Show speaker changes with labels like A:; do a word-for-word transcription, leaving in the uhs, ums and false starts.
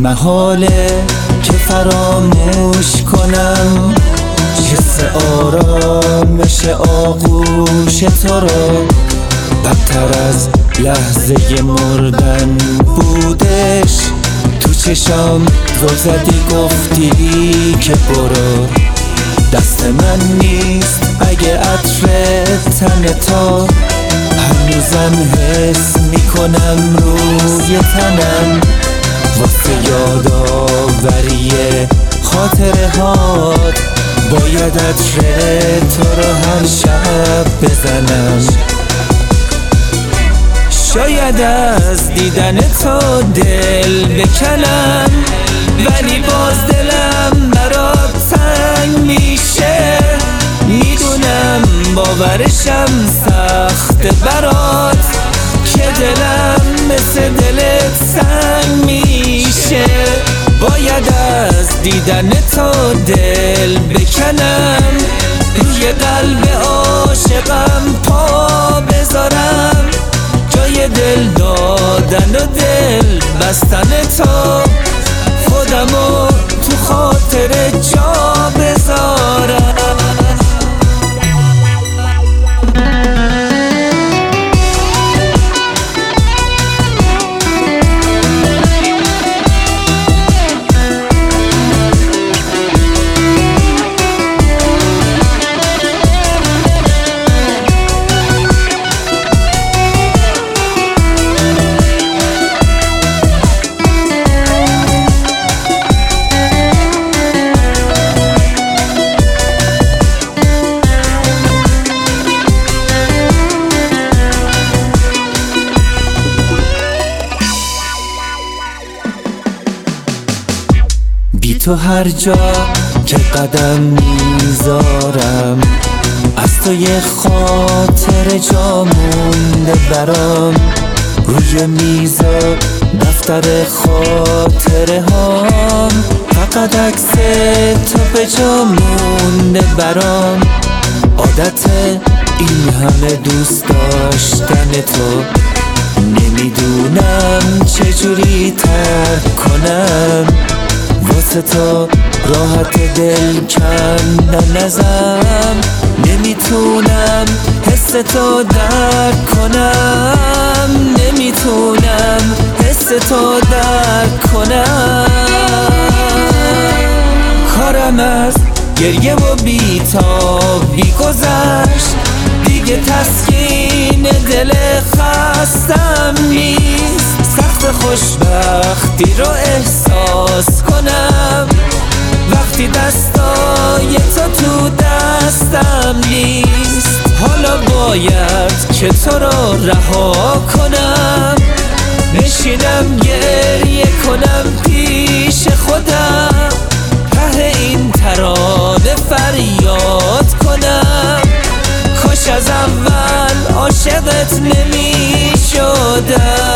A: محاله که فراموش کنم حس آرامش آغوش تو را. بدتر از لحظه مردن بودش تو چشام زل زدی گفتی که برو. دست من نیست اگه عطر تن تو، هنوزم حس میکنم روی تنم. واسه یادآوری خاطره هات باید عطر تو رو هر شب بزنم. شاید از دیدن تو دل بکنم، ولی باز دلم برات تنگ میشه. میدونم باورشم سخت برات که دلم مثل دلت سنگ میشه. باید از دیدن تو دل بکنم، روی قلب عاشقم پا بذارم. جای دل دادن و دل بستن تو، خودمو تو خاطر جا بذارم. بی تو هر جا که قدم میذارم، از تو یه خاطر جا مونده برام. روی میزا دفتر خاطره هام، فقط عکس تو به جا مونده برام. عادت این همه دوست داشتن تو، نمیدونم چجوری ترک کنم. واسه تو راحت دل کندن ازم، نمیتونم حس تو درک کنم. نمیتونم حس تو درک کنم. کارم از گریه و بی‌تابی گذشت، دیگه تسکین دل خستم نیست. سخت خوشبختی رو احساس کنم وقتی دستای تو تو دستم نیست. حالا باید که تو رو رها کنم، بشینم گریه کنم پیش خودم. ته این ترانه فریاد کنم، کاش از اول عاشقت نمی شدم.